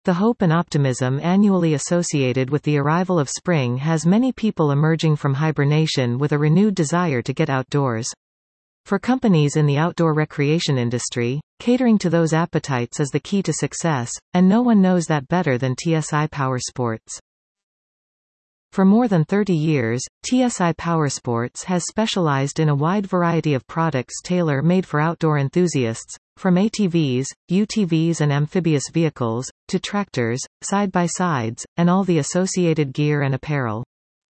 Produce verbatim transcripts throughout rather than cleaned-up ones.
The hope and optimism annually associated with the arrival of spring has many people emerging from hibernation with a renewed desire to get outdoors. For companies in the outdoor recreation industry, catering to those appetites is the key to success, and no one knows that better than T S I Powersports. For more than thirty years, T S I Powersports has specialized in a wide variety of products tailor-made for outdoor enthusiasts, from A T Vs, U T Vs and amphibious vehicles, to tractors, side-by-sides, and all the associated gear and apparel.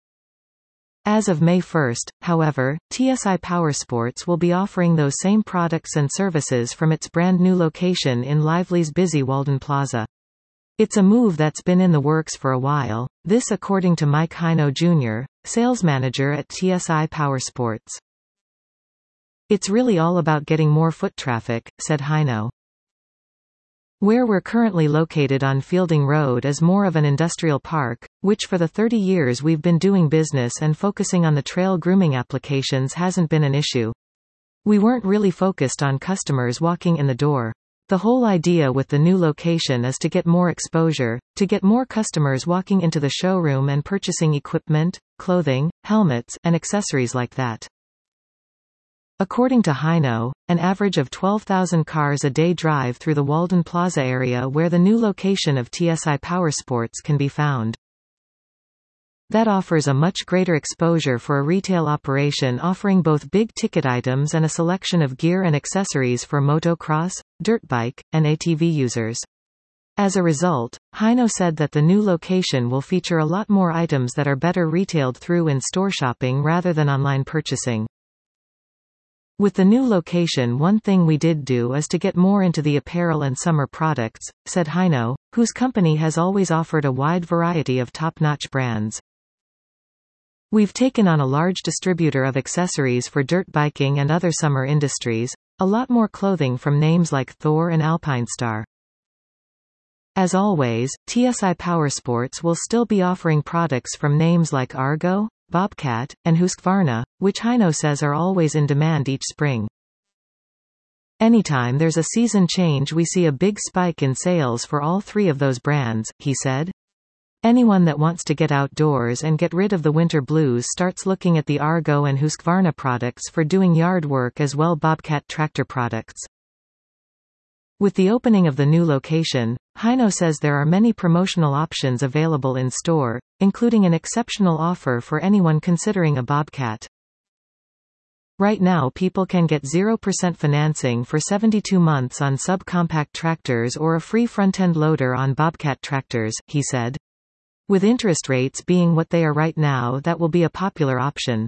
As of May first, however, T S I Powersports will be offering those same products and services from its brand new location in Lively's busy Walden Plaza. It's a move that's been in the works for a while, this according to Mike Hino Junior, sales manager at T S I Powersports. It's really all about getting more foot traffic, said Hino. Where we're currently located on Fielding Road is more of an industrial park, which for the thirty years we've been doing business and focusing on the trail grooming applications hasn't been an issue. We weren't really focused on customers walking in the door. The whole idea with the new location is to get more exposure, to get more customers walking into the showroom and purchasing equipment, clothing, helmets, and accessories like that. According to Hino, an average of twelve thousand cars a day drive through the Walden Plaza area where the new location of T S I Powersports can be found. That offers a much greater exposure for a retail operation offering both big-ticket items and a selection of gear and accessories for motocross, dirt bike, and A T V users. As a result, Hino said that the new location will feature a lot more items that are better retailed through in-store shopping rather than online purchasing. With the new location, one thing we did do is to get more into the apparel and summer products, said Hino, whose company has always offered a wide variety of top-notch brands. We've taken on a large distributor of accessories for dirt biking and other summer industries, a lot more clothing from names like Thor and Alpinestar. As always, T S I Powersports will still be offering products from names like Argo, Bobcat, and Husqvarna, which Hino says are always in demand each spring. Anytime there's a season change we see a big spike in sales for all three of those brands, he said. Anyone that wants to get outdoors and get rid of the winter blues starts looking at the Argo and Husqvarna products for doing yard work as well Bobcat tractor products. With the opening of the new location, Hino says there are many promotional options available in store, including an exceptional offer for anyone considering a Bobcat. Right now people can get zero percent financing for seventy-two months on subcompact tractors or a free front-end loader on Bobcat tractors, he said. With interest rates being what they are right now, that will be a popular option.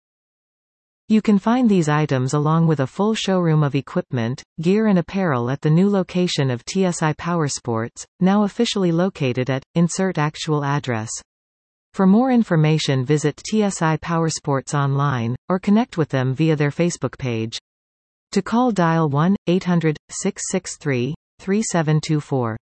You can find these items along with a full showroom of equipment, gear and apparel at the new location of T S I Powersports, now officially located at, insert actual address. For more information visit T S I Powersports online, or connect with them via their Facebook page. To call dial one eight hundred, six six three, three seven two four.